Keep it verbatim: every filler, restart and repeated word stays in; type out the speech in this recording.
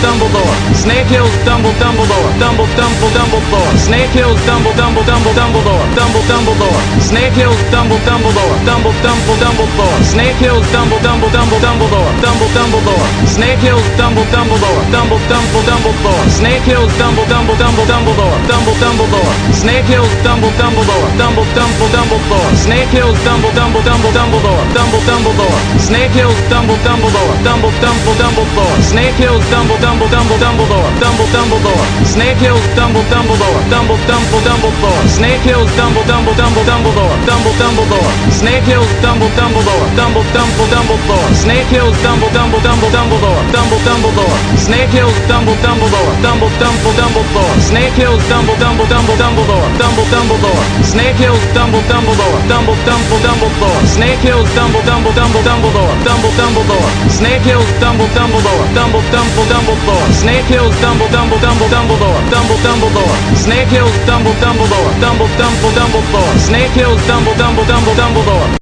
Dumbledore. Snake Hills, Dumble, Dumbledore. Dumble, Dumble, Dumbledore. Snake Hills, Dumble, Dumble, Dumble, Dumbledore. Dumble, Dumbledore. Snake Hills, Dumble, Dumbledore. Dumble, Dumble, Dumbledore. Snake Hills, Dumble, Dumble, Dumble, Dumbledore. Dumble, Dumbledore. Snake Hills, Dumble, Dumbledore. Dumble, Dumble, Dumbledore. Snake Hills, Dumble, Dumble, Dumble, Dumbledore. Dumble, Dumbledore. Snake Hills, Dumble, Dumbledore. Dumble, Dumble, Dumbledore. Snake Hills, Dumble, Dumble, Dumble, Dumbledore. Dumble, Dumbledore. Snake Hills, Dumble, Dumbledore. Dumble, Dumble, Dumbledore. Snake Hills, Dumble, Dumble, Dumble, Dumbledore. Dumble, Dumbledore. Snake Hills, Dumble, Dumbledore. Dumble, Dumble, Dumbledore. Snake Hills, Dumble, Dumble, Dumble, Dumbledore. Dumble, Dumbledore. Snake Hills, Dumble, Dumbledore. Dumble, Dumble, Dumbledore. Snake Hills, Dumble, Dumble, Dumble, Dumbledore. Dumble, Dumbledore. Snake Hills, Dumble, Dumbledore. Dumble, Dumble, Dumbledore. Snake Hills, Dumble, Dumble, Dumble, Dumbledore. Dumble, Dumbledore. Snake Hills, Dumble, Dumbledore. Dumble, Dumble, Dumbledore. Snake Hills, Dumble, Dumble, Dumble, Dumbledore. Dumble, Dumbledore. Snake Hills, Dumble, Dumbledore. Dumble, Dumble, Dumbledore. Snake Hills, Dumble, Dumble, Dumble, Dumbledore. Dumble, Dumbledore. Snake Hills, Dumble, Dumbledore. Dumble, Dumble, Dumbledore. Snake Hills, Dumble, Dumble, Dumble, Dumbledore.